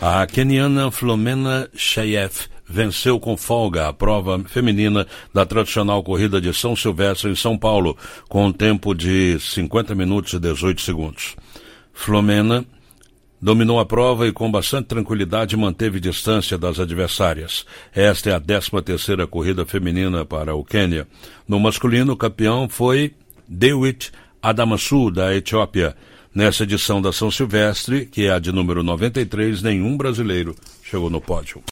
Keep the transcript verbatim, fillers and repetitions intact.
A queniana Flomena Shayef venceu com folga a prova feminina da tradicional corrida de São Silvestre em São Paulo, com um tempo de cinquenta minutos e dezoito segundos. Flomena dominou a prova e com bastante tranquilidade manteve distância das adversárias. Esta é a décima terceira corrida feminina para o Quênia. No masculino, o campeão foi Dewit Adamassu, da Etiópia. Nessa edição da São Silvestre, que é a de número noventa e três, nenhum brasileiro chegou no pódio.